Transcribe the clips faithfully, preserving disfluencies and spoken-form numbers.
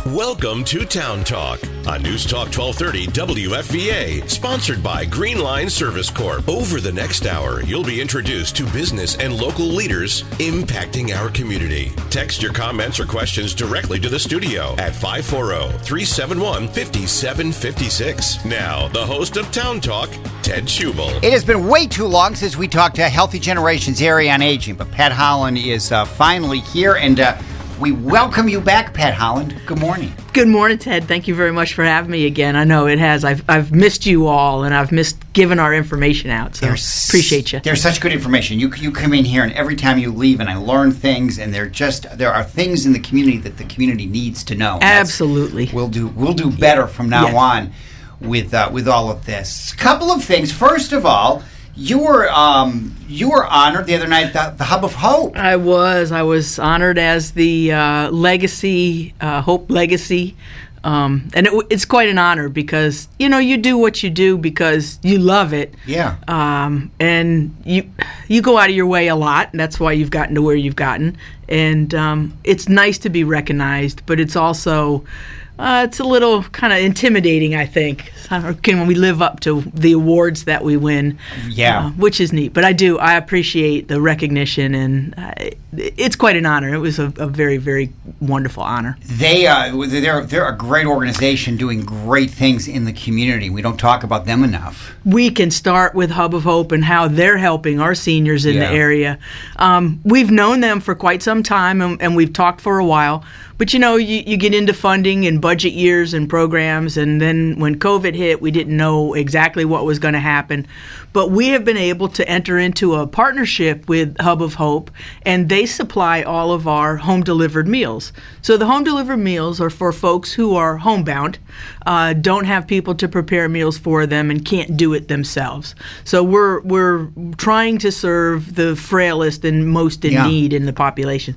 Welcome to Town Talk on News Talk twelve thirty W F V A, sponsored by Green Line Service Corp. Over the next hour, you'll be introduced to business and local leaders impacting our community. Text your comments or questions directly to the studio at five four zero, three seven one, five seven five six. Now, the host of Town Talk, Ted Schubel. It has been way too long since we talked to Healthy Generations Area on Aging, but Pat Holland is uh, finally here, and uh, we welcome you back, Pat Holland. Good morning. Good morning, Ted. Thank you very much for having me again. I know it has. I've I've missed you all, and I've missed giving our information out. So there's, appreciate you. There's such good information. You you come in here, and every time you leave, and I learn things, and they're just there are things in the community that the community needs to know. Absolutely. We'll do we'll do better from now yes. on with uh, with all of this. A couple of things. First of all, you were um, you were honored the other night at the, the Hub of Hope. I was. I was honored as the uh, Legacy, uh, Hope Legacy. Um, and it, it's quite an honor because, you know, you do what you do because you love it. Yeah. Um, and you you go out of your way a lot, and that's why you've gotten to where you've gotten. And um, it's nice to be recognized, but it's also... Uh, it's a little kind of intimidating, I think, when we live up to the awards that we win, yeah, uh, which is neat. But I do, I appreciate the recognition, and uh, it's quite an honor. It was a, a very, very wonderful honor. They, uh, they're they're a great organization doing great things in the community. We don't talk about them enough. We can start with Hub of Hope and how they're helping our seniors in yeah. the area. Um, we've known them for quite some time, and, and we've talked for a while. But, you know, you, you get into funding and budget years and programs, and then when COVID hit, we didn't know exactly what was going to happen. But we have been able to enter into a partnership with Hub of Hope, and they supply all of our home-delivered meals. So the home-delivered meals are for folks who are homebound, uh, don't have people to prepare meals for them, and can't do it themselves. So we're we're trying to serve the frailest and most in yeah. need in the population.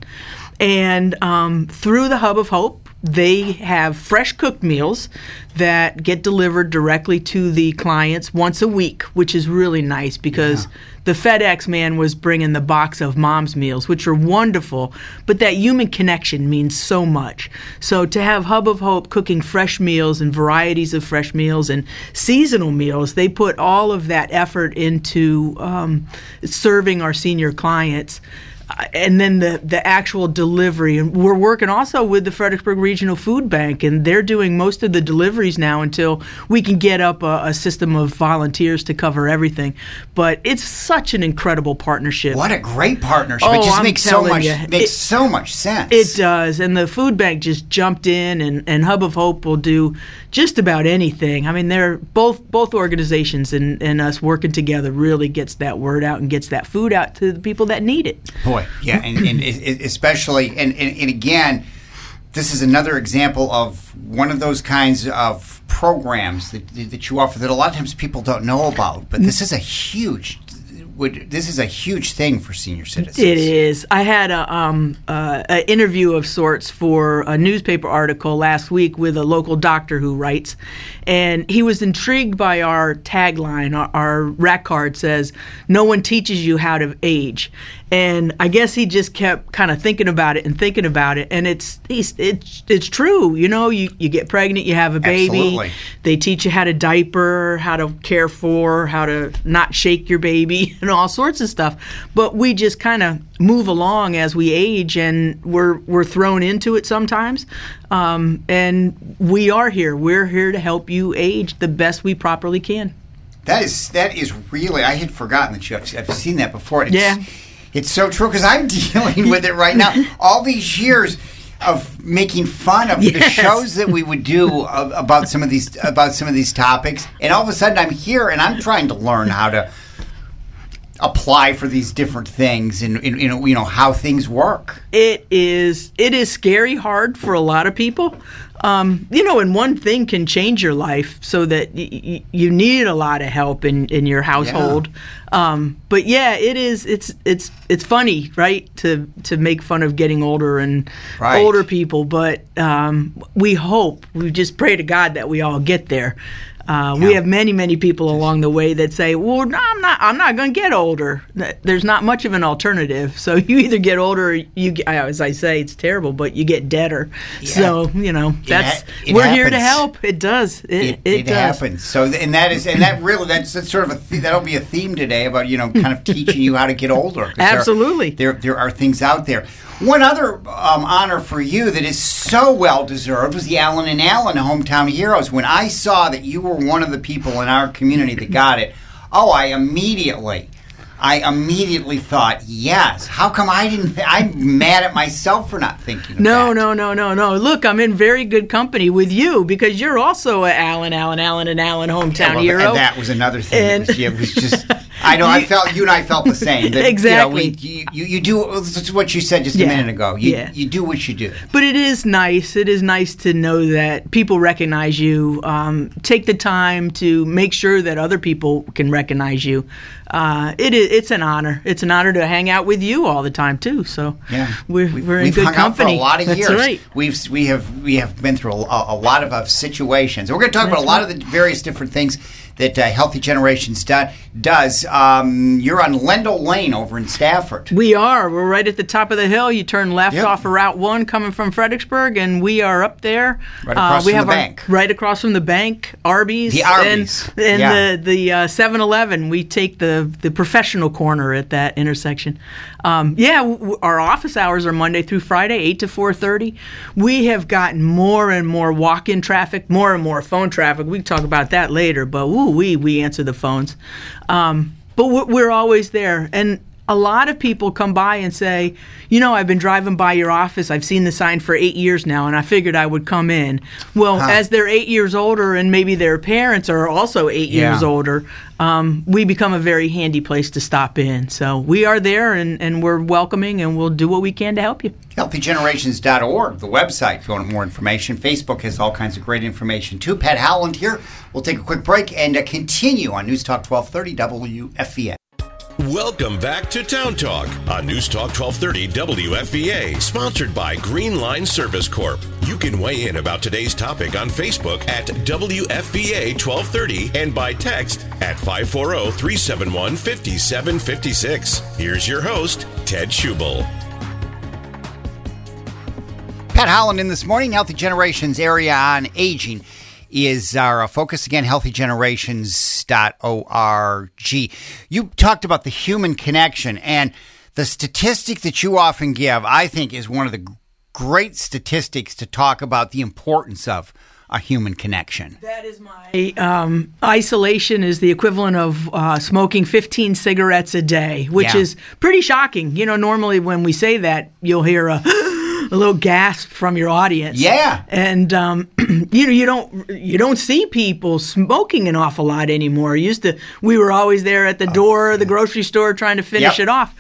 And um, through the Hub of Hope, they have fresh cooked meals that get delivered directly to the clients once a week, which is really nice because yeah. the FedEx man was bringing the box of mom's meals, which are wonderful, but that human connection means so much. So to have Hub of Hope cooking fresh meals and varieties of fresh meals and seasonal meals, they put all of that effort into um, serving our senior clients. Uh, and then the, the actual delivery. And we're working also with the Fredericksburg Regional Food Bank, and they're doing most of the deliveries now until we can get up a, a system of volunteers to cover everything. But it's such an incredible partnership. What a great partnership. Oh, it just I'm makes so much you, makes it, so much sense. It does. And the food bank just jumped in, and, and Hub of Hope will do just about anything. I mean, they're both both organizations and, and us working together really gets that word out and gets that food out to the people that need it. Boy, yeah, and, and especially, and, and, and again, this is another example of one of those kinds of programs that that you offer that a lot of times people don't know about. But this is a huge, would this is a huge thing for senior citizens. It is. I had a um uh, an interview of sorts for a newspaper article last week with a local doctor who writes, and he was intrigued by our tagline. Our, our rack card says, "No one teaches you how to age." And I guess he just kept kind of thinking about it and thinking about it. And it's it's it's, it's true. You know, you, you get pregnant, you have a baby. Absolutely. They teach you how to diaper, how to care for, how to not shake your baby, and all sorts of stuff. But we just kind of move along as we age, and we're we're thrown into it sometimes. Um, and we are here. We're here to help you age the best we properly can. That is that is really, I had forgotten that you have, I've seen that before. It's, yeah. It's so true because I'm dealing with it right now. All these years of making fun of yes. the shows that we would do uh, about some of these about some of these topics, and all of a sudden I'm here and I'm trying to learn how to apply for these different things and, and, and you know how things work. It is it is scary hard for a lot of people. Um, you know, and one thing can change your life so that y- y- you need a lot of help in, in your household. Um, but yeah, it is. It's it's it's funny, right? To to make fun of getting older and right. older people, but um, we hope, we just pray to God that we all get there. Uh, yeah. We have many, many people along the way that say, "Well, no, I'm not. I'm not going to get older." There's not much of an alternative. So you either get older, or you, as I say, it's terrible, but you get deader. Yeah. So you know, that's it ha- it we're happens. here to help. It does. It it, it, it does. happens. So and that is and that really that's, that's sort of a th- that'll be a theme today about you know kind of teaching you how to get older. Absolutely. There, there there are things out there. One other um, honor for you that is so well deserved was the Allen and Allen Hometown Heroes. When I saw that you were one of the people in our community that got it, oh, I immediately, I immediately thought, yes. How come I didn't? Th- I'm mad at myself for not thinking of no, that. No, no, no, no, no. Look, I'm in very good company with you because you're also a Allen, Allen, Allen, and Allen Hometown yeah, well, Hero. And that was another thing. And that was, yeah, it was just. I know. I felt you and I felt the same. That, exactly. You, know, we, you, you you do. This is what you said just yeah. a minute ago. You, yeah. you do what you do. But it is nice. It is nice to know that people recognize you. Um, take the time to make sure that other people can recognize you. Uh, it is. It's an honor. It's an honor to hang out with you all the time too. So yeah, we're we've, we're in we've good hung company. Out for a lot of That's years. Right. We've we have we have been through a, a lot of uh, situations. We're going to talk That's about a lot right. of the various different things that uh, Healthy Generations do, does. Um, you're on Lendell Lane over in Stafford. We are. We're right at the top of the hill. You turn left yep. off of Route One coming from Fredericksburg, and we are up there. Right across uh, we from have the our, bank. Right across from the bank, Arby's. The Arby's. And, and yeah. the, the uh, seven eleven. We take the, the professional corner at that intersection. Um, yeah, w- our office hours are Monday through Friday, eight to four thirty. We have gotten more and more walk-in traffic, more and more phone traffic. We can talk about that later, but ooh, we, we answer the phones. Um, but we're always there. And a lot of people come by and say, you know, I've been driving by your office. I've seen the sign for eight years now, and I figured I would come in. Well, huh. as they're eight years older and maybe their parents are also eight yeah. years older, um, we become a very handy place to stop in. So we are there, and, and we're welcoming, and we'll do what we can to help you. healthy generations dot org, the website, if you want more information. Facebook has all kinds of great information, too. Pat Howland here. We'll take a quick break and uh, continue on News Talk twelve thirty W F V A. Welcome back to Town Talk on News Talk twelve thirty W F V A, sponsored by Green Line Service Corp. You can weigh in about today's topic on Facebook at W F V A twelve thirty and by text at five four zero, three seven one, five seven five six. Here's your host, Ted Schubel. Pat Howland in this morning. Healthy Generations Area on Aging is our focus. Again, healthy generations dot org. You talked about the human connection, and the statistic that you often give, I think, is one of the great statistics to talk about the importance of a human connection. That is my um, isolation is the equivalent of uh, smoking fifteen cigarettes a day, which yeah. is pretty shocking. You know, normally when we say that, you'll hear a a little gasp from your audience. Yeah. And um, you know, you don't you don't see people smoking an awful lot anymore. Used to, we were always there at the door of the grocery store trying to finish yep. it off.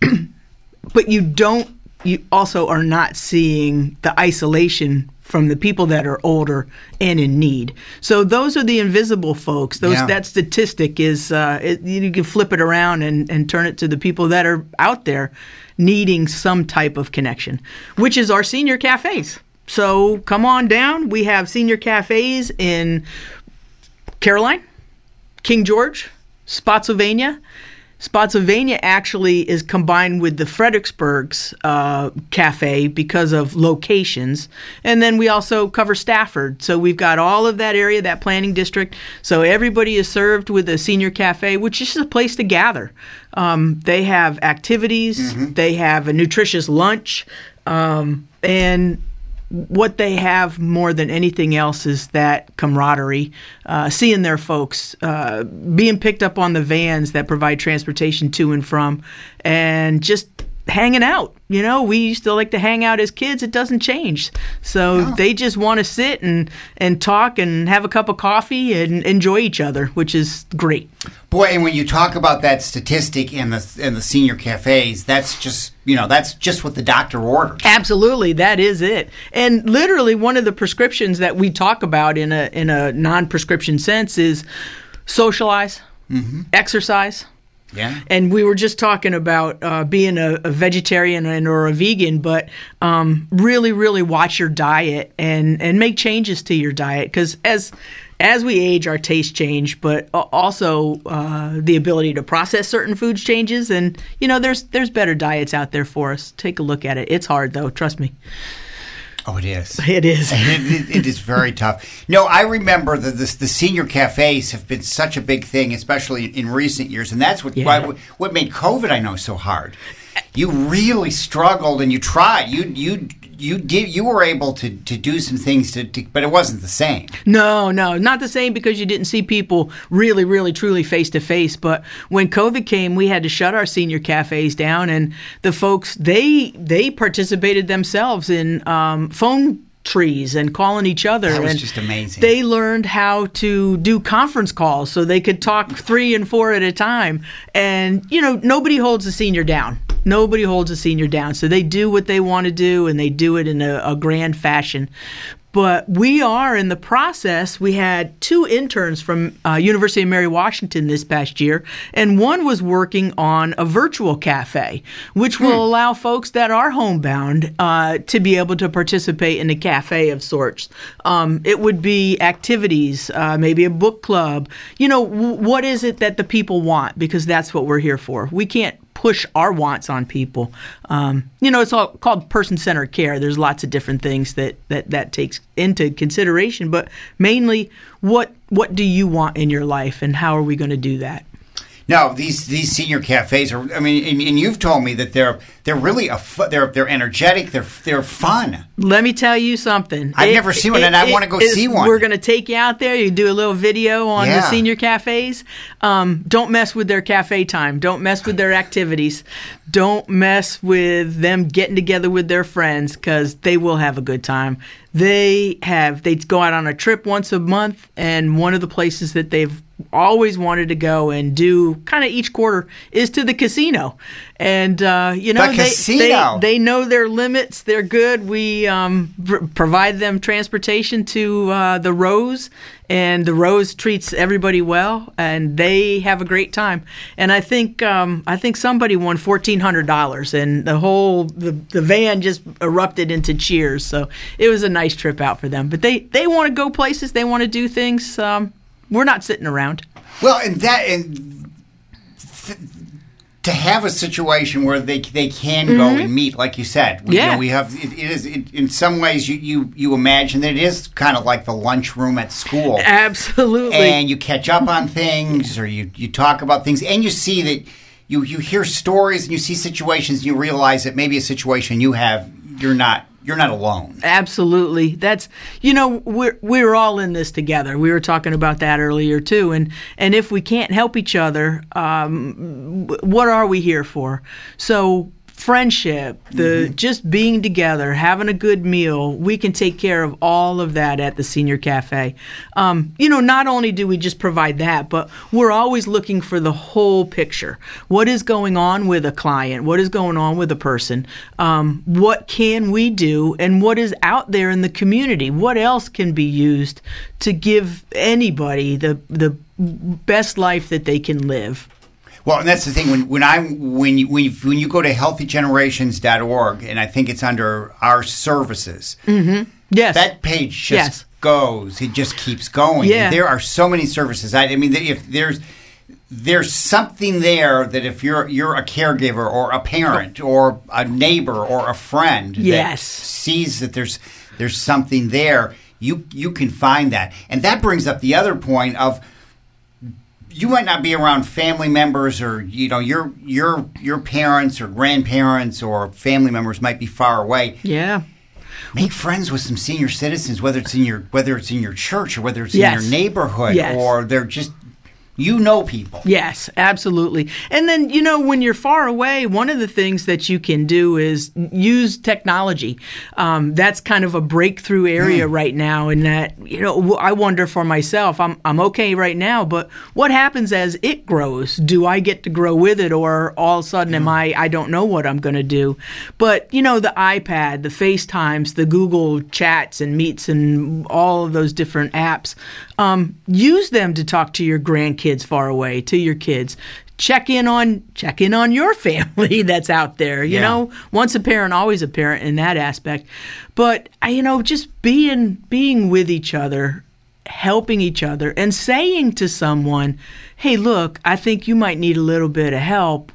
But you don't. You also are not seeing the isolation from the people that are older and in need. So those are the invisible folks. Those yeah. that statistic is uh, it, you can flip it around and, and turn it to the people that are out there needing some type of connection, which is our senior cafes. So come on down. We have senior cafes in Caroline, King George, Spotsylvania. Spotsylvania actually is combined with the Fredericksburg's uh, cafe because of locations. And then we also cover Stafford. So we've got all of that area, that planning district. So everybody is served with a senior cafe, which is just a place to gather. Um, they have activities. Mm-hmm. They have a nutritious lunch. Um, and what they have more than anything else is that camaraderie, uh, seeing their folks, uh, being picked up on the vans that provide transportation to and from, and just hanging out. You know, we used to like to hang out as kids. It doesn't change. So no. they just want to sit and, and talk and have a cup of coffee and enjoy each other, which is great. Boy, and when you talk about that statistic in the in the senior cafes, that's just, you know, that's just what the doctor orders. Absolutely, that is it. And literally one of the prescriptions that we talk about in a in a non-prescription sense is socialize, mm-hmm. exercise, Yeah. And we were just talking about uh, being a, a vegetarian and or a vegan, but um, really, really watch your diet and, and make changes to your diet, because as as we age, our tastes change, but also uh, the ability to process certain foods changes. And you know, there's there's better diets out there for us. Take a look at it. It's hard though, trust me. Oh, it is. It is. it, it, it is very tough. No, I remember that this, the senior cafes have been such a big thing, especially in recent years, and that's what Yeah. why, what made COVID, I know, so hard. You really struggled, and you tried. You you you did. You were able to, to do some things, to, to, but it wasn't the same. No, no, not the same, because you didn't see people really, really, truly face to face. But when COVID came, we had to shut our senior cafes down, and the folks they they participated themselves in um, phone trees and calling each other. That was and just amazing. They learned how to do conference calls so they could talk three and four at a time. And you know, nobody holds a senior down. Nobody holds a senior down. So they do what they want to do, and they do it in a, a grand fashion. But we are in the process. We had two interns from uh, University of Mary Washington this past year, and one was working on a virtual cafe, which will hmm. allow folks that are homebound uh, to be able to participate in a cafe of sorts. Um, it would be activities, uh, maybe a book club. You know, w- what is it that the people want? Because that's what we're here for. We can't push our wants on people. Um, you know, it's all called person-centered care. There's lots of different things that, that, that takes into consideration, but mainly what what do you want in your life, and how are we going to do that? No, these these senior cafes are. I mean, and, and you've told me that they're they're really a fu- they're they're energetic. They're they're fun. Let me tell you something. I've It- never seen one, it- and I it- want to go it's- see one. We're going to take you out there. You do a little video on Yeah. the senior cafes. Um, don't mess with their cafe time. Don't mess with their activities. Don't mess with them getting together with their friends, because they will have a good time. They have they go out on a trip once a month, and one of the places that they've always wanted to go and do kind of each quarter is to the casino. And uh, you know, The they, casino. they they know their limits. They're good. We um, pr- provide them transportation to uh, the Rose, and the Rose treats everybody well, and they have a great time. And I think um, I think somebody won fourteen hundred dollars, and the whole the, the van just erupted into cheers. So it was a nice trip out for them. But they they want to go places. They want to do things. Um, we're not sitting around. Well, and that and th- to have a situation where they they can go and meet, like you said. We, Yeah. you know, we have it, it is it, in some ways you, you you imagine that it is kind of like the lunchroom at school. Absolutely. And you catch up on things, or you, you talk about things, and you see that you, you hear stories, and you see situations, and you realize that maybe a situation you have, you're not you're not alone. Absolutely. That's, you know, we're we're all in this together. We were talking about that earlier too. And and if we can't help each other, um, what are we here for? So friendship, the mm-hmm. just being together, having a good meal, we can take care of all of that at the Senior Cafe. Um, you know, not only do we just provide that, but we're always looking for the whole picture. What is going on with a client? What is going on with a person? Um, what can we do? And what is out there in the community? What else can be used to give anybody the the best life that they can live? Well, and that's the thing. When when I when you when you, when you go to healthy generations dot org, and I think it's under our services. Mm-hmm. Yes, that page just yes. goes. It just keeps going. Yeah. There are so many services. I, I mean, if there's there's something there that if you're you're a caregiver or a parent or a neighbor or a friend yes. that sees that there's there's something there, you you can find that, and that brings up the other point of. You might not be around family members, or you know your your your parents or grandparents or family members might be far away. Yeah, make friends with some senior citizens, whether it's in your whether it's in your church or whether it's yes. in your neighborhood, yes. or they're just. You know people. Yes, absolutely. And then, you know, when you're far away, one of the things that you can do is use technology. Um, that's kind of a breakthrough area mm. right now in that, you know, I wonder for myself, I'm I'm okay right now, but what happens as it grows? Do I get to grow with it, or all of a sudden mm. am I, I don't know what I'm going to do? But, you know, the iPad, the FaceTimes, the Google Chats and Meets and all of those different apps, um, use them to talk to your grandkids. Kids far away, to your kids. check in on check in on your family that's out there. You Yeah. know, once a parent, always a parent in that aspect. But I, you know, just being being with each other, helping each other, and saying to someone, "Hey, look, I think you might need a little bit of help,"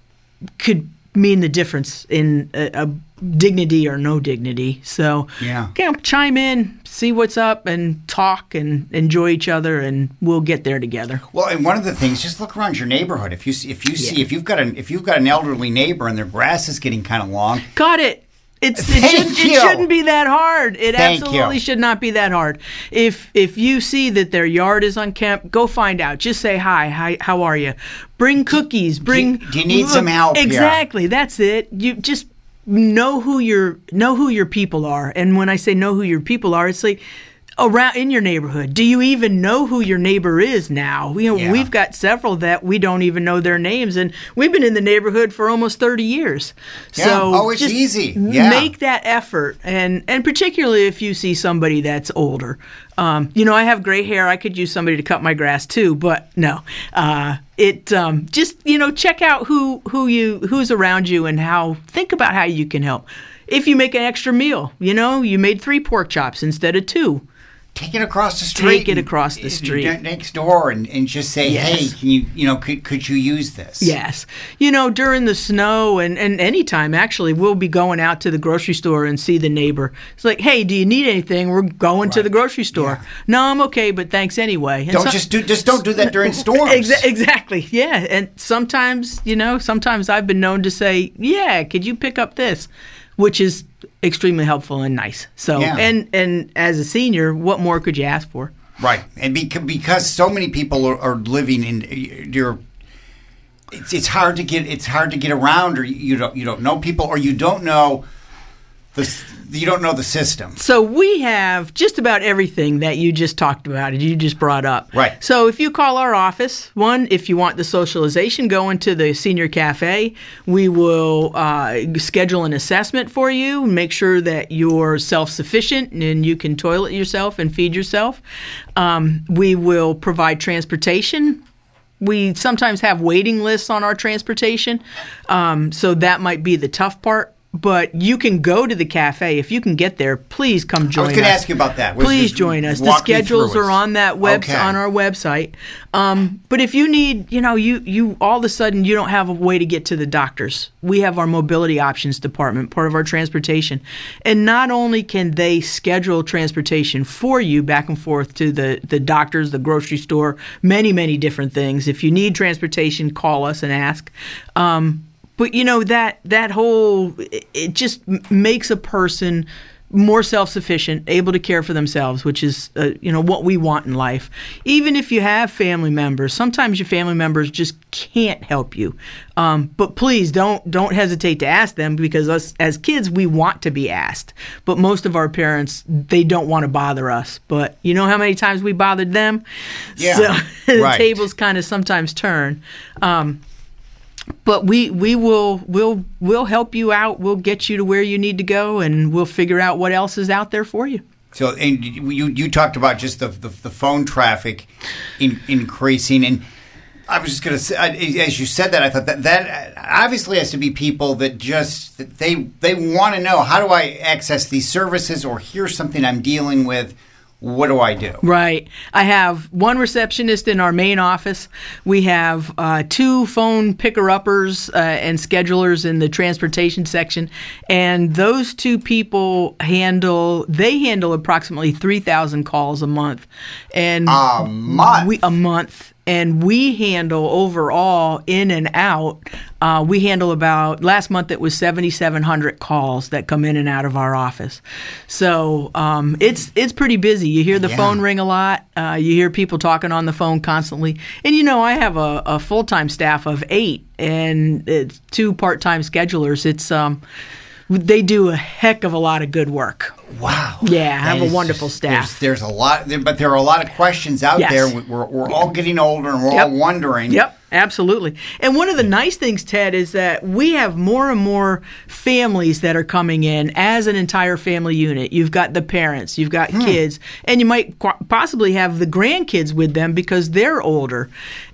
could mean the difference in a, a dignity or no dignity. So, Yeah. you know, chime in, see what's up, and talk and enjoy each other, and we'll get there together. Well, and one of the things, just look around your neighborhood. If you see, if you see, Yeah. if you've got an if you've got an elderly neighbor and their grass is getting kind of long, Got it. It's, it, Thank shouldn't, it you. shouldn't be that hard. It Thank absolutely you. should not be that hard. If if you see that their yard is unkempt, go find out. Just say hi. Hi, how are you? Bring cookies. Bring. do you need some help here? Exactly. That's it. You just know who your know who your people are. And when I say know who your people are, it's like around in your neighborhood. Do you even know who your neighbor is now? You know, Yeah. we've got several that we don't even know their names, and we've been in the neighborhood for almost thirty years. Yeah. So Oh, it's just easy. Yeah. Make that effort, and and particularly if you see somebody that's older. Um, you know, I have gray hair. I could use somebody to cut my grass too, but no. Uh, it um, just you know check out who who you who's around you and how think about how you can help. If you make an extra meal, you know, you made three pork chops instead of two. take it across the street. Take it and- across the and street. ne- next door, and, and just say, Yes. hey, can you you know could could you use this? Yes. You know, during the snow and, and anytime, actually, we'll be going out to the grocery store and see the neighbor. It's like, hey, do you need anything? We're going to Right. the grocery store. Yeah. No, I'm okay, but thanks anyway. And Don't so- just do just don't do that during storms. Exa- exactly. Yeah. And sometimes, you know, sometimes I've been known to say, yeah, could you pick up this? Which is extremely helpful and nice. So, Yeah. and, and as a senior, what more could you ask for? Right, and because because so many people are, are living in your, it's it's hard to get it's hard to get around, or you don't you don't know people, or you don't know the you don't know the system. So we have just about everything that you just talked about and you just brought up. Right. So if you call our office, one, if you want the socialization, go into the senior cafe. We will uh, schedule an assessment for you, make sure that you're self-sufficient and you can toilet yourself and feed yourself. Um, we will provide transportation. We sometimes have waiting lists on our transportation, um, so that might be the tough part. But you can go to the cafe. If you can get there, please come join us. I was going to ask you about that. Was- Please was- join us. The walk me schedules through it. are on that web Okay. on our website. Um, but if you need, you know, you you all of a sudden you don't have a way to get to the doctors, we have our mobility options department, part of our transportation, and not only can they schedule transportation for you back and forth to the the doctors, the grocery store, many many different things. If you need transportation, call us and ask. Um, But you know that that whole it- it just m- makes a person more self-sufficient, able to care for themselves, which is uh, you know what we want in life. Even if you have family members, sometimes your family members just can't help you. Um, but please don't don't hesitate to ask them, because us as kids we want to be asked. But most of our parents, they don't want to bother us. But you know how many times we bothered them? Yeah, So the right. tables kind of sometimes turn. Um, But we, we will we'll we'll help you out. We'll get you to where you need to go, and we'll figure out what else is out there for you. So, and you you talked about just the the, the phone traffic in, increasing, and I was just going to say, as you said that, I thought that that obviously has to be people that just that they they want to know, how do I access these services, or here's something I'm dealing with. What do I do? Right. I have one receptionist in our main office. We have uh, two phone picker-uppers uh, and schedulers in the transportation section. And those two people handle, they handle approximately three thousand calls a month. And A month? We, a month. And we handle overall, in and out, uh, we handle about, last month it was seventy-seven hundred calls that come in and out of our office. So um, it's it's pretty busy. You hear the Yeah. phone ring a lot. Uh, you hear people talking on the phone constantly. And, you know, I have a, a full-time staff of eight and it's two part-time schedulers. It's um, they do a heck of a lot of good work. Wow. Yeah, I have That a is- wonderful staff. There's, there's a lot, but there are a lot of questions out Yes. there. We're, we're all getting older, and we're Yep. all wondering. Yep, absolutely. And one of the nice things, Ted, is that we have more and more families that are coming in as an entire family unit. You've got the parents, you've got hmm. kids, and you might qu- possibly have the grandkids with them because they're older.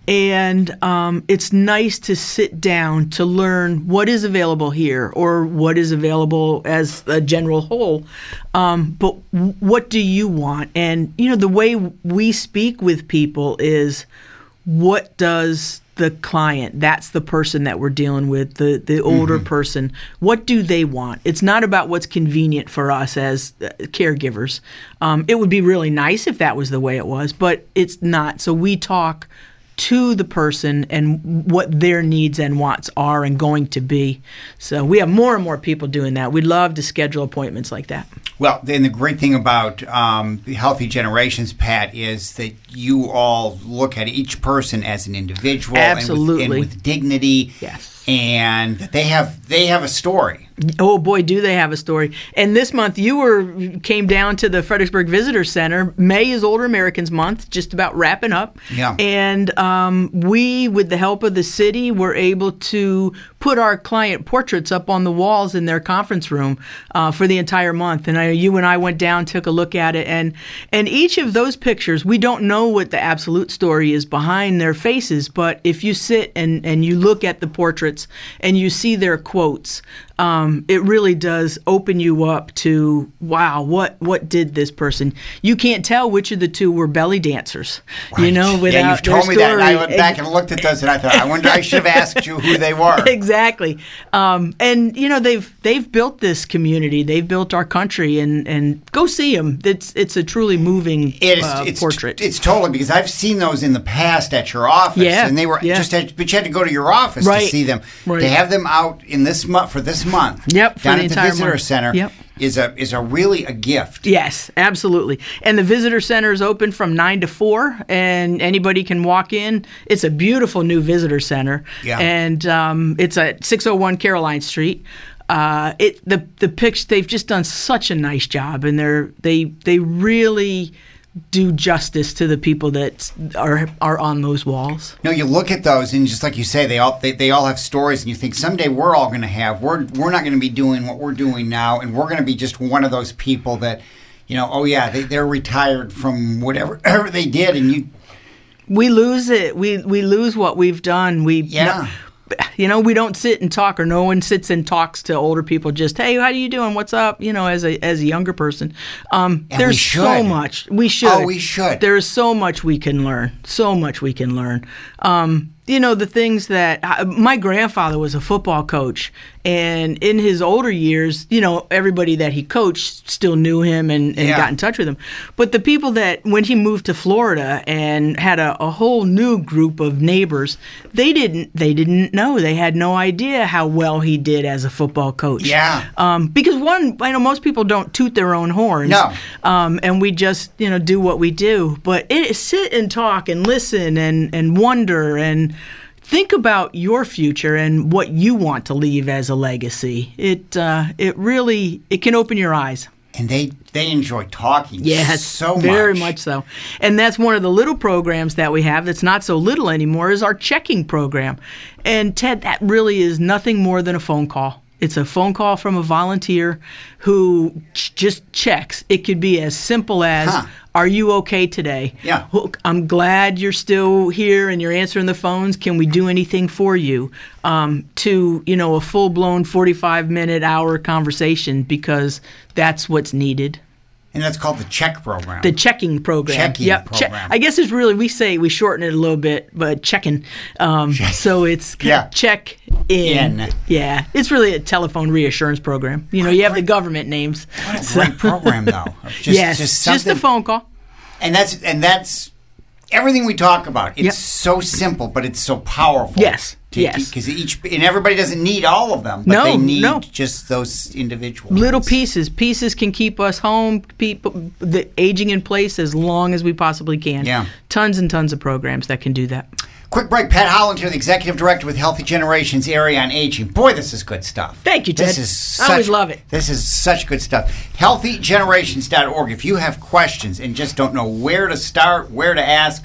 And um, it's nice to sit down to learn what is available here or what is available as a general whole. Um, but w- what do you want? And, you know, the way we speak with people is, what does the client, that's the person that we're dealing with, the, the older mm-hmm. person, what do they want? It's not about what's convenient for us as uh, caregivers. Um, it would be really nice if that was the way it was, but it's not. So we talk to the person and what their needs and wants are and going to be. So we have more and more people doing that. We'd love to schedule appointments like that. Well, then the great thing about um, Healthy Generations, Pat, is that you all look at each person as an individual. Absolutely. And with, and with dignity. Yes. And they have they have a story. Oh boy, do they have a story! And this month, you were came down to the Fredericksburg Visitor Center. May is Older Americans Month, just about wrapping up. Yeah. And um, we, with the help of the city, were able to put our client portraits up on the walls in their conference room uh, for the entire month. And I, you and I went down, took a look at it, and and each of those pictures, we don't know what the absolute story is behind their faces, but if you sit and and you look at the portraits and you see their quotes, um, it really does open you up to, wow, what what did this person? You can't tell which of the two were belly dancers, right. you know, without yeah, you've told their me story. that, and I went back and looked at those, and I thought, I wonder, I should have asked you who they were. Exactly, um, and you know, they've they've built this community, they've built our country, and, and go see them. It's it's a truly moving it is, uh, it's, portrait. It's totally, because I've seen those in the past at your office, yeah, and they were yeah. just, at, but you had to go to your office right. to see them. Right. To have them out in this month for this month, yep, for down the at the entire Visitor month. Center, yep. is a is a really a gift. Yes, absolutely. And the Visitor Center is open from nine to four, and anybody can walk in. It's a beautiful new Visitor Center, yeah. and um, it's at six oh one Caroline Street. Uh, it the the pics, they've just done such a nice job, and they're they they really do justice to the people that are are on those walls. No, you look at those, and just like you say, they all they, they all have stories, and you think someday we're all going to have we're we're not going to be doing what we're doing now, and we're going to be just one of those people that, you know, oh yeah, they, they're retired from whatever, whatever they did, and you we lose it. We we lose what we've done. We yeah. No, you know, we don't sit and talk, or no one sits and talks to older people. Just, hey, how you doing? What's up? You know, as a as a younger person, um, and there's we should. so much we should. Oh, we should. There is so much we can learn. So much we can learn. Um, you know, the things that uh, my grandfather was a football coach, and in his older years, you know, everybody that he coached still knew him and, and yeah. got in touch with him. But the people that, when he moved to Florida and had a, a whole new group of neighbors, they didn't they didn't know. They had no idea how well he did as a football coach. Yeah. Um, because one, I know most people don't toot their own horns. No. Um, and we just, you know, do what we do. But it, sit and talk and listen and, and wonder and think about your future and what you want to leave as a legacy. It uh, it really, it can open your eyes. And they, they enjoy talking yes, so much. Very much so. And that's one of the little programs that we have that's not so little anymore is our checking program. And Ted, that really is nothing more than a phone call. It's a phone call from a volunteer who ch- just checks. It could be as simple as, huh. Are you okay today? Yeah. I'm glad you're still here and you're answering the phones. Can we do anything for you? Um, to, you know, a full-blown forty-five minute, hour conversation, because that's what's needed. And that's called the check program. The checking program. Checking yep. program. Che- I guess it's really, we say, we shorten it a little bit, but checking. Um, so it's yeah. check in. in. Yeah. It's really a telephone reassurance program. You know, what you have great, the government names. What a great program, though. Just, yes. Just, just a phone call. And that's and that's everything we talk about. It's yep. so simple, but it's so powerful. Yes. To, yes. Because each and everybody doesn't need all of them, but no, they need no. just those individual little ones. pieces. Pieces can keep us home. People, the aging in place as long as we possibly can. Yeah. Tons and tons of programs that can do that. Quick break. Pat Holland here, the Executive Director with Healthy Generations Area on Aging. Boy, this is good stuff. Thank you, Ted. This is such, I always love it. This is such good stuff. healthy generations dot org. If you have questions and just don't know where to start, where to ask, or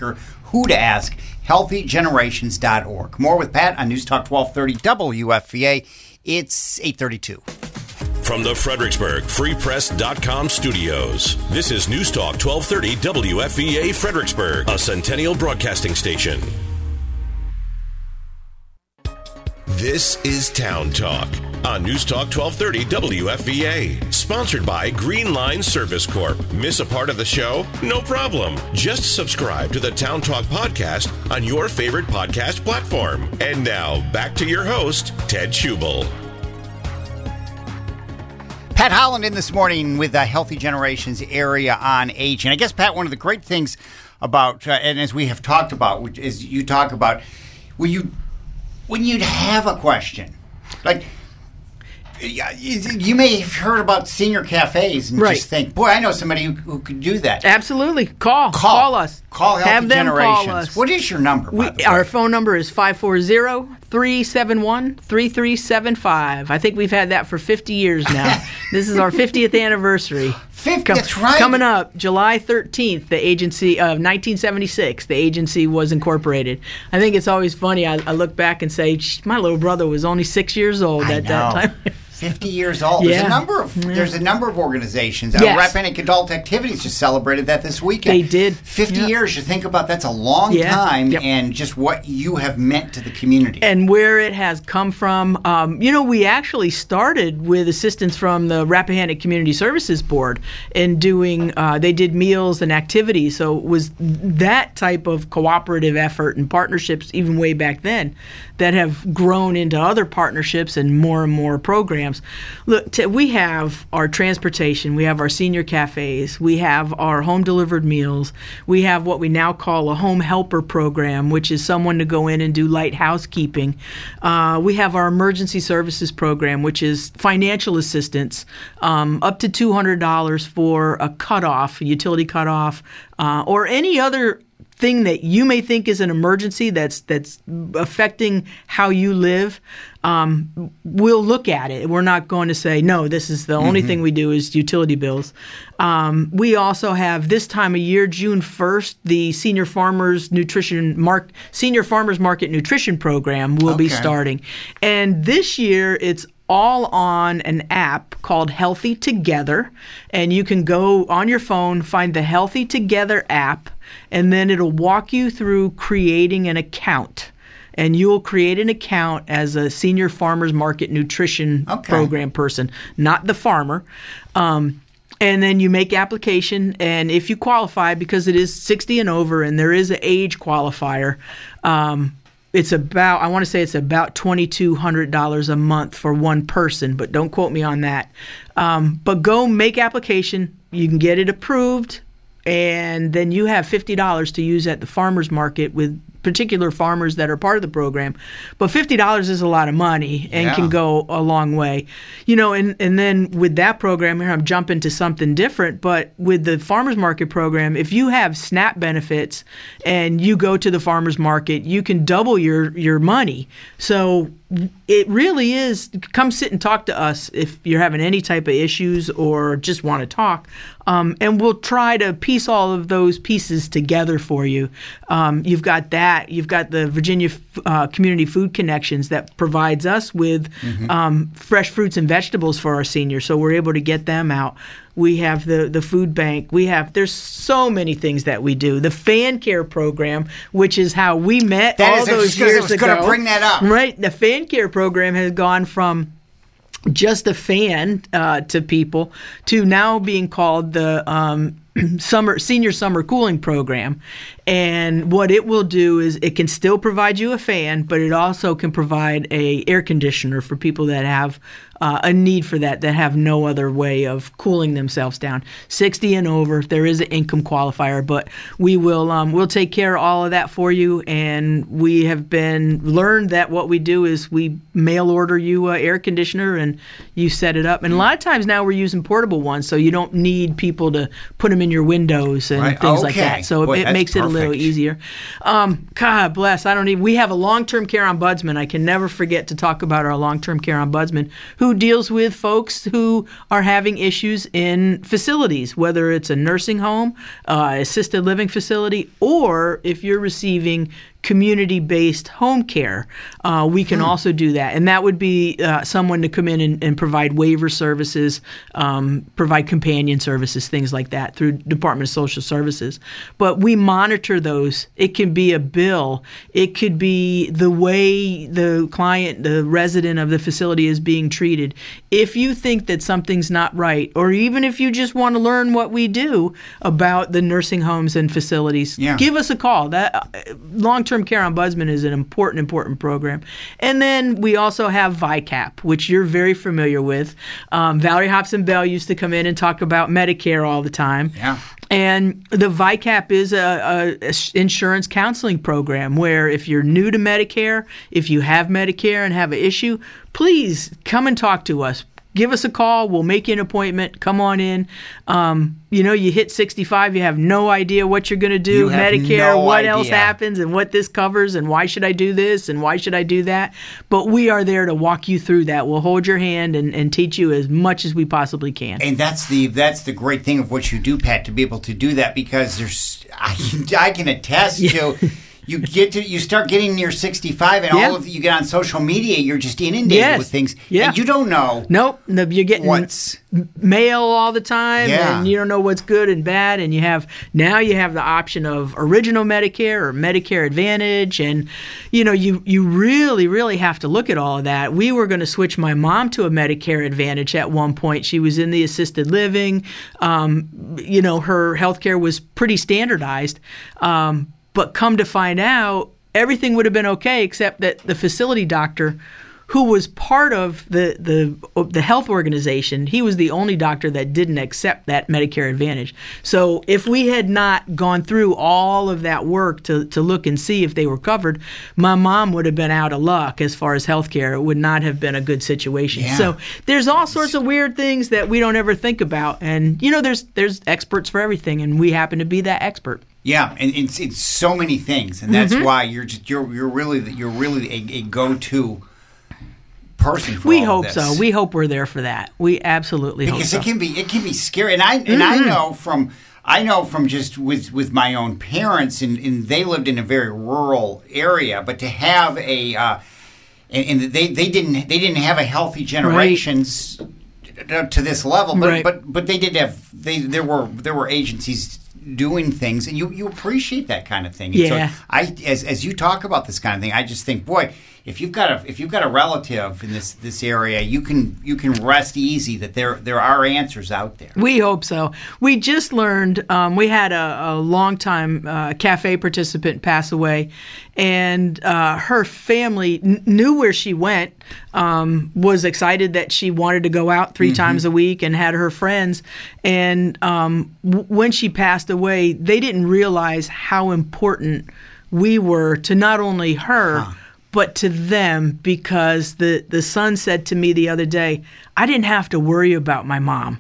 who to ask. healthy generations dot org. More with Pat on News Talk twelve thirty W F V A. It's eight thirty-two. From the Fredericksburg Free Press dot com studios, this is News Talk twelve thirty W F V A Fredericksburg, a Centennial Broadcasting station. This is Town Talk on News Talk twelve thirty W F V A, sponsored by Green Line Service Corp. Miss a part of the show? No problem. Just subscribe to the Town Talk podcast on your favorite podcast platform. And now, back to your host, Ted Schubel. Pat Holland in this morning with the Healthy Generations Area on Aging. I guess, Pat, one of the great things about, uh, and as we have talked about, which is you talk about, when you when you'd have a question, like, you may have heard about senior cafes and right. just think, boy, I know somebody who, who could do that. Absolutely. Call. Call, call us. Call Healthy Have them Generations. Call us. What is your number, by we, the way? Our phone number is five four zero, three seven one, three three seven five. I think we've had that for fifty years now. This is our fiftieth anniversary. fifty, Com- that's right. Coming up, July thirteenth, the agency of nineteen seventy-six, the agency was incorporated. I think it's always funny. I, I look back and say, my little brother was only six years old I at know. that time. Fifty years old. Yeah. There's a number of Yeah. there's a number of organizations. Yes. Uh, Rappahannock Adult Activities just celebrated that this weekend. They did. Fifty Yep. years. You think about that's a long Yeah. time, Yep. and just what you have meant to the community. And where it has come from. Um, you know, we actually started with assistance from the Rappahannock Community Services Board in doing, uh, they did meals and activities. So it was that type of cooperative effort and partnerships even way back then that have grown into other partnerships and more and more programs. Look, t- we have our transportation, we have our senior cafes, we have our home delivered meals, we have what we now call a home helper program, which is someone to go in and do light housekeeping. Uh, we have our emergency services program, which is financial assistance, um, up to two hundred dollars for a cutoff, a utility cutoff, uh, or any other thing that you may think is an emergency that's that's affecting how you live. Um, we'll look at it. We're not going to say, no, this is the only Mm-hmm. thing we do is utility bills. Um, we also have this time of year, June first, the Senior Farmers Nutrition Mark Senior Farmers Market Nutrition Program will be Okay. starting. And this year, it's all on an app called Healthy Together. And you can go on your phone, find the Healthy Together app, and then it'll walk you through creating an account. And you'll create an account as a Senior Farmers Market Nutrition Okay. Program person, not the farmer. Um, and then you make application, and if you qualify, because it is sixty and over, and there is an age qualifier, um, it's about, I want to say it's about twenty-two hundred dollars a month for one person, but don't quote me on that. Um, but go make application. You can get it approved, and then you have fifty dollars to use at the farmer's market with particular farmers that are part of the program. But fifty dollars is a lot of money and Yeah. can go a long way. You know, and, and then with that program, here I'm jumping to something different, but with the farmer's market program, if you have SNAP benefits and you go to the farmer's market, you can double your, your money. So it really is, come sit and talk to us if you're having any type of issues or just want to talk. Um, and we'll try to piece all of those pieces together for you. Um, you've got that. You've got the Virginia uh, Community Food Connections that provides us with Mm-hmm. um, fresh fruits and vegetables for our seniors, so we're able to get them out. We have the, the food bank. We have, there's so many things that we do. The Fan Care program, which is how we met That all is- I was those gonna- I years was ago. gonna bring that up. Right. The Fan Care program has gone from just a fan uh, to people to now being called the um, summer senior summer cooling program. And what it will do is it can still provide you a fan, but it also can provide a air conditioner for people that have uh, a need for that, that have no other way of cooling themselves down. sixty and over, there is an income qualifier, but we will um, we'll take care of all of that for you. And we have been learned that what we do is we mail order you an air conditioner and you set it up. And a lot of times now we're using portable ones, so you don't need people to put them in your windows and Right. things like Okay. that. So Boy, it, it that's makes it a little perfect. easier. Um, God bless. I don't even. We have a long-term care ombudsman. I can never forget to talk about our long-term care ombudsman, who who deals with folks who are having issues in facilities, whether it's a nursing home, uh, assisted living facility, or if you're receiving community-based home care. Uh, we can hmm. also do that. And that would be uh, someone to come in and, and provide waiver services, um, provide companion services, things like that through Department of Social Services. But we monitor those. It can be a bill. It could be the way the client, the resident of the facility is being treated. If you think that something's not right, or even if you just want to learn what we do about the nursing homes and facilities, yeah. give us a call. That uh, long-term Care Ombudsman is an important, important program. And then we also have V I CAP, which you're very familiar with. Um, Valerie Hobson-Bell used to come in and talk about Medicare all the time. Yeah. And the V I CAP is a, a, a insurance counseling program where if you're new to Medicare, if you have Medicare and have an issue, please come and talk to us. Give us a call. We'll make you an appointment. Come on in. Um, you know, you hit sixty-five, you have no idea what you're going to do. You have Medicare, no what idea. else happens and what this covers and why should I do this and why should I do that? But we are there to walk you through that. We'll hold your hand and, and teach you as much as we possibly can. And that's the that's the great thing of what you do, Pat, to be able to do that, because there's I, I can attest yeah. to You get to you start getting near sixty-five, and yeah. all of you get on social media. You're just inundated yes. with things, yeah. and you don't know. Nope, you're getting what's mail all the time, yeah. and you don't know what's good and bad. And you have now you have the option of original Medicare or Medicare Advantage, and you know you you really really have to look at all of that. We were going to switch my mom to a Medicare Advantage at one point. She was in the assisted living. Um, you know, her health care was pretty standardized. Um, But come to find out, everything would have been okay except that the facility doctor, who was part of the, the the health organization, he was the only doctor that didn't accept that Medicare Advantage. So if we had not gone through all of that work to, to look and see if they were covered, my mom would have been out of luck as far as health care. It would not have been a good situation. Yeah. So there's all sorts of weird things that we don't ever think about. And, you know, there's there's experts for everything, and we happen to be that expert. Yeah, and it's it's so many things, and that's mm-hmm. why you're just you're you're really you're really a, a go-to person for we all hope of this. so. We hope we're there for that. We absolutely because hope so. it can be it can be scary, and I and mm-hmm. I know from I know from just with, with my own parents, and, and they lived in a very rural area, but to have a uh, and, and they, they didn't they didn't have a healthy generations right. to this level, but right. but but they did have they there were there were agencies doing things, and you, you appreciate that kind of thing. And yeah. so I as as you talk about this kind of thing, I just think, boy, if you've got a if you've got a relative in this, this area, you can you can rest easy that there there are answers out there. We hope so. We just learned um, we had a, a longtime uh, cafe participant pass away, and uh, her family n- knew where she went. Um, was excited that she wanted to go out three mm-hmm. times a week and had her friends. And um, w- when she passed away, they didn't realize how important we were to not only her, huh. but to them, because the, the son said to me the other day, I didn't have to worry about my mom.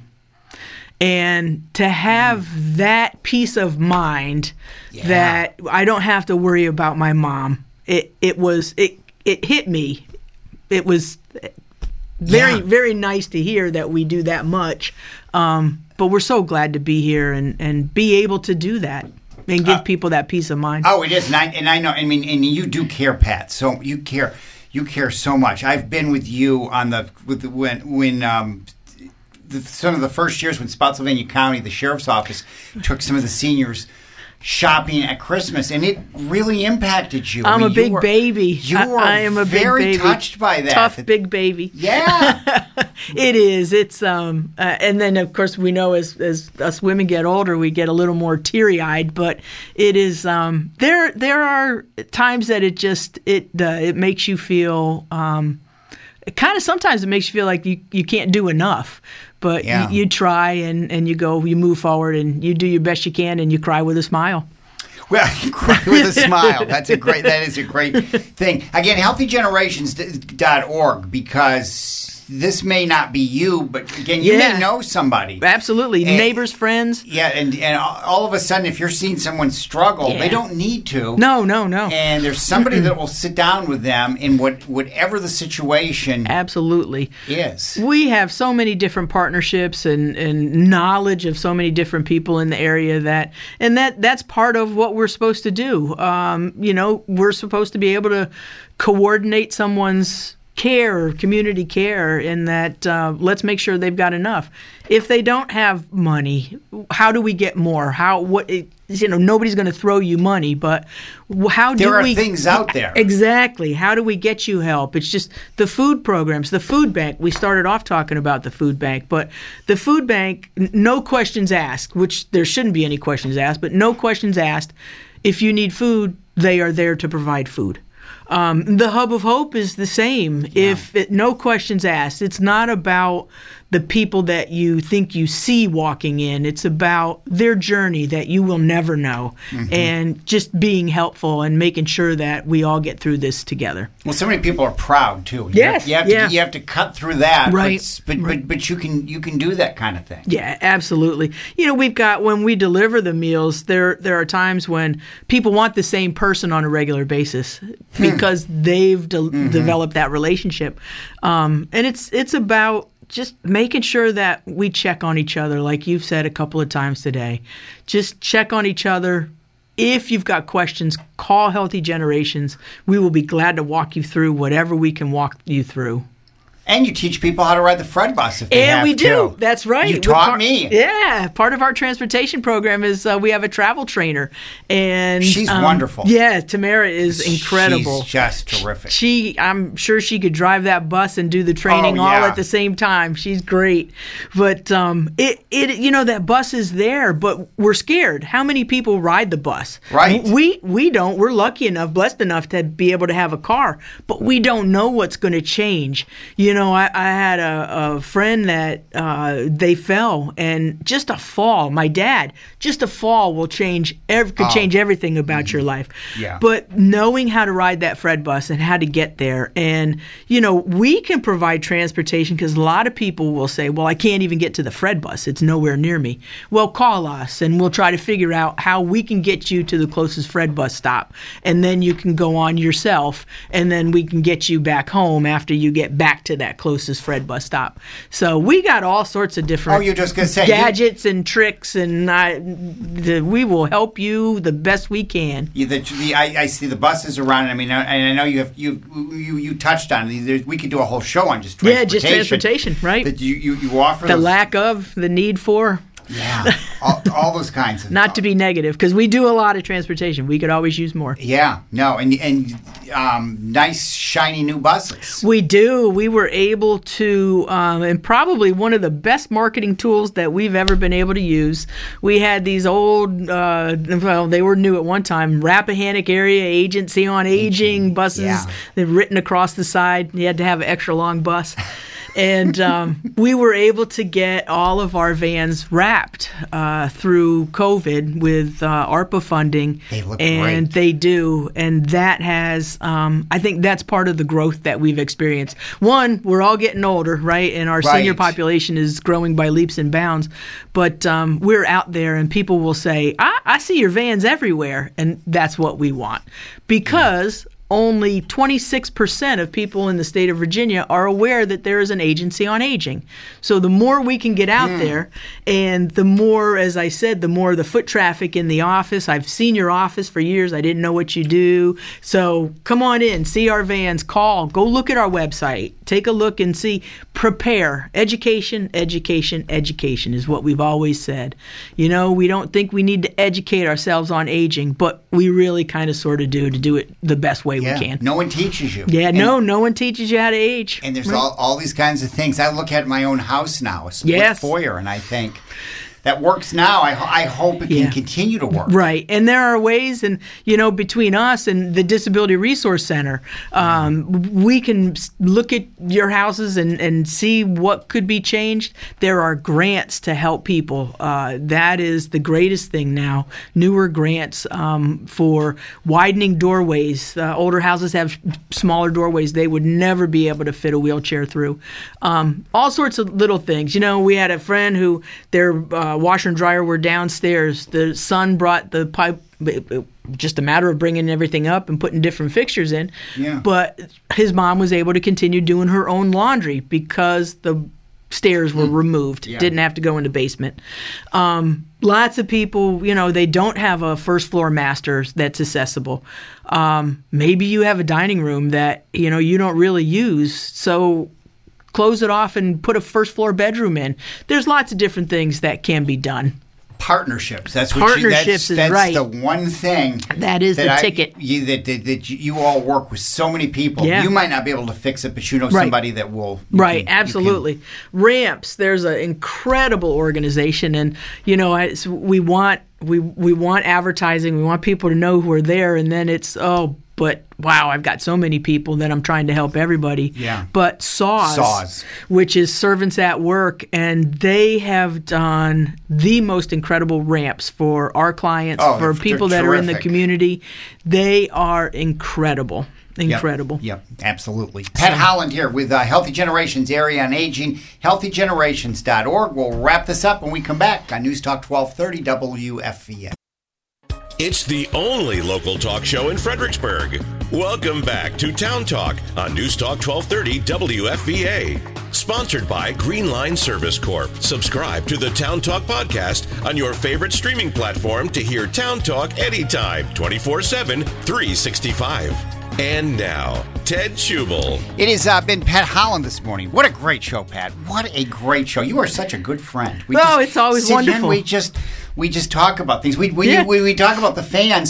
And to have mm. that peace of mind yeah. that I don't have to worry about my mom, it, it was, it, it hit me. It was very, yeah. very nice to hear that we do that much. Um, but we're so glad to be here and, and be able to do that and give uh, people that peace of mind. Oh, it is. And I, and I know, I mean, and you do care, Pat. So you care, you care so much. I've been with you on the, with the, when, when, um, the, some of the first years when Spotsylvania County, the sheriff's office, took some of the seniors shopping at Christmas, and it really impacted you. I'm I mean, a big you were, baby. You were I, I am a very big baby. touched by that. Tough big baby. Yeah, it is. It's um, uh, and then of course we know as as us women get older, we get a little more teary eyed. But it is um, there. There are times that it just it uh, it makes you feel um, kind of sometimes it makes you feel like you, you can't do enough. But yeah. you, you try and, and you go, you move forward and you do your best you can and you cry with a smile. Well, you cry with a smile. That's a great. That is a great thing. Again, healthy generations dot org, because this may not be you, but again, you Yeah. may know somebody. Absolutely. And- Neighbors, friends. Yeah, and, and all of a sudden, if you're seeing someone struggle, Yeah. they don't need to. No, no, no. And there's somebody that will sit down with them in what whatever the situation Absolutely. is. We have so many different partnerships and, and knowledge of so many different people in the area that, and that that's part of what we're supposed to do. Um, you know, we're supposed to be able to coordinate someone's care, community care, in that uh, let's make sure they've got enough. If they don't have money, how do we get more? How what it, you know, nobody's going to throw you money, but how do There are we things out there. Exactly. How do we get you help? It's just the food programs, the food bank. We started off talking about the food bank, but the food bank, n- no questions asked, which there shouldn't be any questions asked, but no questions asked. If you need food, they are there to provide food. Um, the Hub of Hope is the same. If it, no questions asked, it's not about the people that you think you see walking in. It's about their journey that you will never know, Mm-hmm. and just being helpful and making sure that we all get through this together. Well, so many people are proud too. You Yes, have, you have yeah. to you have to cut through that, Right, But but, right. but but you can you can do that kind of thing. Yeah, absolutely. You know, we've got, when we deliver the meals, there there are times when people want the same person on a regular basis because they've de- Mm-hmm. developed that relationship, um, and it's it's about just making sure that we check on each other, like you've said a couple of times today. Just check on each other. If you've got questions, call Healthy Generations. We will be glad to walk you through whatever we can walk you through. And you teach people how to ride the Fred bus if they And have we do. to. That's right. You We're taught part- me. Yeah. Part of our transportation program is uh, we have a travel trainer. And She's um, wonderful. Yeah. Tamara is incredible. She's just terrific. She, I'm sure she could drive that bus and do the training Oh, all yeah. at the same time. She's great. But um, it, it, you know, that bus is there, but we're scared. How many people ride the bus? Right. We we don't. We're lucky enough, blessed enough to be able to have a car, but we don't know what's going to change. You know, I, I had a, a friend that uh, they fell, and just a fall. My dad, just a fall will change. Ev- could Oh. change everything about your life. Yeah. But knowing how to ride that Fred bus and how to get there, and you know, we can provide transportation because a lot of people will say, "Well, I can't even get to the Fred bus; it's nowhere near me." Well, call us, and we'll try to figure out how we can get you to the closest Fred bus stop, and then you can go on yourself, and then we can get you back home after you get back to that closest Fred bus stop. So we got all sorts of different Oh, you're just gonna say you- gadgets and tricks, and I, the, we will help you the best we can. You, the, the, I, I see the buses around. I mean, I- and I know you have you you, you touched on it. There's, we could do a whole show on just Yeah, transportation. just transportation, right? That you, you, you offer The those, lack of, the need for, yeah, all, all those kinds of not to be negative, because we do a lot of transportation. We could always use more. Yeah, no, and and um, nice shiny new buses. We do. We were able to, um, and probably one of the best marketing tools that we've ever been able to use. We had these old, uh, well, they were new at one time, Rappahannock Area Agency on Aging buses. yeah. They're written across the side. You had to have an extra long bus. And um, we were able to get all of our vans wrapped uh, through COVID with uh, ARPA funding. They look and great. they do. And that has, um, I think that's part of the growth that we've experienced. One, we're all getting older, right? And our senior Right. population is growing by leaps and bounds. But um, we're out there and people will say, I, I see your vans everywhere. And that's what we want. Because only twenty-six percent of people in the state of Virginia are aware that there is an agency on aging. So the more we can get out there, and the more, as I said, the more the foot traffic in the office. I've seen your office for years. I didn't know what you do. So come on in, see our vans, call, go look at our website, take a look and see, prepare. Education, education, education is what we've always said. You know, we don't think we need to educate ourselves on aging, but we really kind of sort of do to do it the best way Yeah, we can. no one teaches you. Yeah, And- no, no one teaches you how to age. And there's Right. all, all these kinds of things. I look at my own house now, a split Yes. foyer, and I think that works now. I, I hope it can Yeah. continue to work. Right. And there are ways, and, you know, between us and the Disability Resource Center, um, we can s- look at your houses and, and see what could be changed. There are grants to help people. Uh, that is the greatest thing now. Newer grants um, for widening doorways. Uh, older houses have smaller doorways they would never be able to fit a wheelchair through. Um, all sorts of little things. You know, we had a friend who their uh, washer and dryer were downstairs. The son brought the pipe, just a matter of bringing everything up and putting different fixtures in. Yeah. But his mom was able to continue doing her own laundry because the stairs were removed. Yeah. Didn't have to go in the basement. Um, lots of people, you know, they don't have a first floor master that's accessible. Um, maybe you have a dining room that, you know, you don't really use. So close it off and put a first floor bedroom in. There's lots of different things that can be done. Partnerships. That's what you, Partnerships that's, is that's right. the one thing That is the I- ticket. You, that, that, that you all work with so many people. Yeah. You might not be able to fix it, but you know Right. somebody that will. you Right, can- you absolutely. Ramps, there's an incredible organization, and you know, I, so we want we we want advertising. We want people to know who are there, and then it's oh, but wow, I've got so many people that I'm trying to help everybody. Yeah. But S A W S, S A W S. which is Servants at Work, and they have done the most incredible ramps for our clients, Oh, for they're people that are in the terrific. community. They are incredible. Yep. Incredible. Yep, absolutely. Pat Holland here with uh, Healthy Generations Area on Aging, healthy generations dot org. We'll wrap this up when we come back on News Talk twelve thirty W F V A. It's the only local talk show in Fredericksburg. Welcome back to Town Talk on News Talk twelve thirty W F V A. Sponsored by Green Line Service Corp. Subscribe to the Town Talk podcast on your favorite streaming platform to hear Town Talk anytime, twenty-four seven, three sixty-five. And now, Ted Schubel. It has uh, been Pat Holland this morning. What a great show, Pat. What a great show. You are such a good friend. We Oh, it's always sit wonderful. In, we just we just talk about things. We we, Yeah. we we talk about the fans.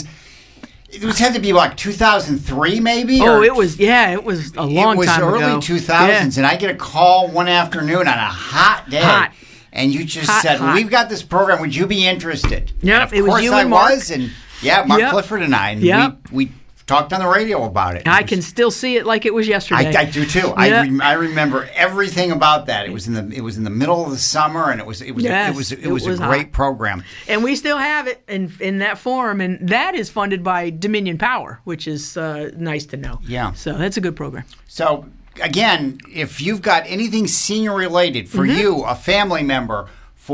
It was had to be like two thousand three, maybe. Oh, or- it was yeah, it was a long it was time early ago. two thousands, Yeah. and I get a call one afternoon on a hot day. Hot. And you just Hot, said, hot. "We've got this program. Would you be interested?" Yep, And of it was course you I and Mark. was, and yeah, Mark Yep. Clifford and I. And Yep. we, we talked on the radio about it. I It was- can still see it like it was yesterday. I, I do too. I, Yeah. re- I remember everything about that. It was in the it was in the middle of the summer, and it was it was Yes, it was it it was, was a great hot. program. And we still have it in in that form, and that is funded by Dominion Power, which is uh, nice to know. Yeah. So that's a good program. So again, if you've got anything senior related for Mm-hmm. you, a family member,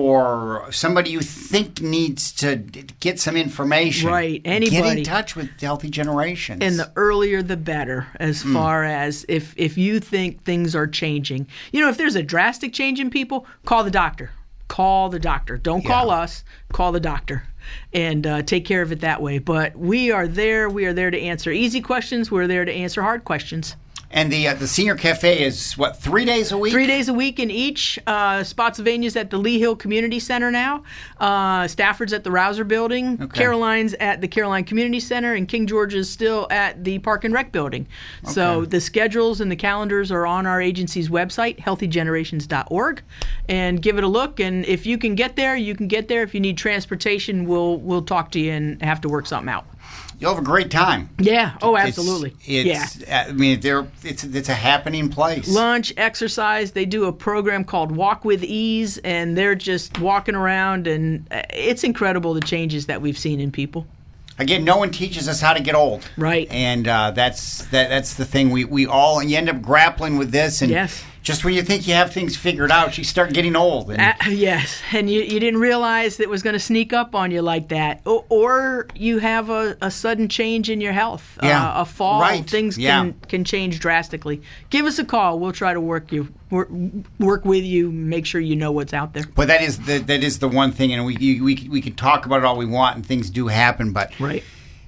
for somebody you think needs to d- get some information, Right, get anybody. in touch with Healthy Generations. And the earlier the better, as Hmm. far as if if you think things are changing. You know, if there's a drastic change in people, call the doctor. Call the doctor. Don't call Yeah. us. Call the doctor, and uh, take care of it that way. But we are there. We are there to answer easy questions. We're there to answer hard questions. And the uh, the senior cafe is what, three days a week? Three days a week in each. Uh, Spotsylvania's at the Lee Hill Community Center now. Uh, Stafford's at the Rouser Building. Okay. Caroline's at the Caroline Community Center. And King George is still at the Park and Rec Building. So Okay. the schedules and the calendars are on our agency's website, healthy generations dot org. And give it a look. And if you can get there, you can get there. If you need transportation, we'll we'll talk to you and have to work something out. You'll have a great time. Yeah. Oh, It's- absolutely. It's, yeah. I mean, they're, it's it's a happening place. Lunch, exercise. They do a program called Walk with Ease, and they're just walking around, and uh, it's incredible the changes that we've seen in people. Again, no one teaches us how to get old, Right. And uh, that's that. That's the thing. We we all you end up grappling with this, and Yes. just when you think you have things figured out, you start getting old. And Uh, yes, and you, you didn't realize that it was going to sneak up on you like that, or, or you have a, a sudden change in your health, Yeah, uh, a fall. right, Things yeah. can can change drastically. Give us a call. We'll try to work you work, work with you. Make sure you know what's out there. But that is the that is the one thing, and we you, we we can talk about it all we want, and things do happen, but Right.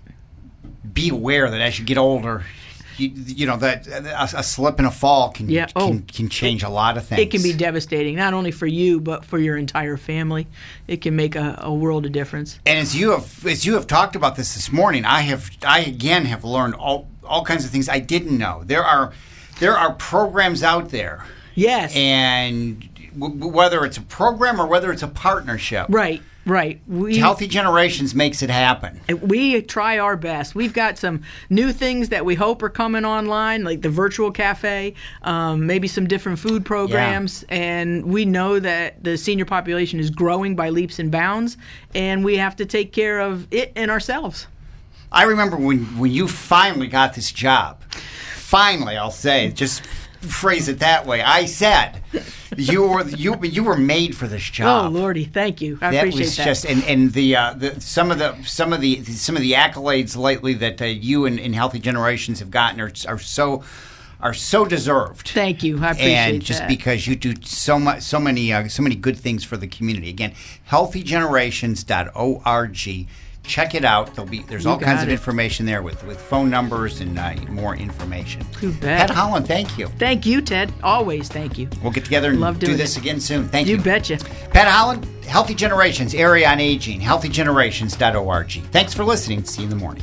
be aware that as you get older, you, you know that a, a slip and a fall can Yeah, oh. can, can change a lot of things. It can be devastating, not only for you, but for your entire family. It can make a, a world of difference. And as you have as you have talked about this this morning, I have I again have learned all all kinds of things I didn't know. There are there are programs out there, Yes. and w- whether it's a program or whether it's a partnership. Right, right. We, Healthy Generations makes it happen. We try our best. We've got some new things that we hope are coming online, like the virtual cafe, um, maybe some different food programs, yeah. and we know that the senior population is growing by leaps and bounds, and we have to take care of it and ourselves. I remember when, when you finally got this job. Finally, I'll say, just phrase it that way. I said you were you you were made for this job. Oh Lordy, thank you. I that appreciate was that. Just and and the, uh, the some of the some of the some of the accolades lately that uh, you and, and Healthy Generations have gotten are are so are so deserved. Thank you. I appreciate that. And just that. because you do so much, so many, uh, so many good things for the community. Again, healthy generations dot org. Check it out. There'll be there's you all kinds it. of information there with, with phone numbers and uh, more information. Too bad. Pat Holland, thank you. Thank you, Ted. Always thank you. We'll get together and Love do doing this it. again soon. Thank you. You betcha. Pat Holland, Healthy Generations, area on aging, healthy generations dot org. Thanks for listening. See you in the morning.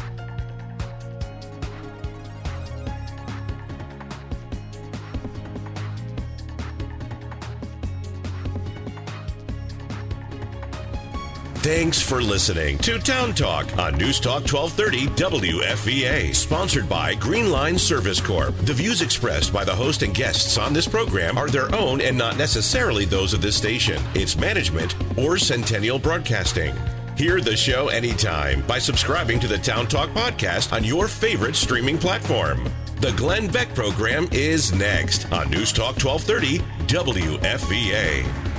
Thanks for listening to Town Talk on News Talk twelve thirty W F V A, sponsored by Green Line Service Corp. The views expressed by the host and guests on this program are their own and not necessarily those of this station, its management, or Centennial Broadcasting. Hear the show anytime by subscribing to the Town Talk podcast on your favorite streaming platform. The Glenn Beck program is next on News Talk twelve thirty W F V A.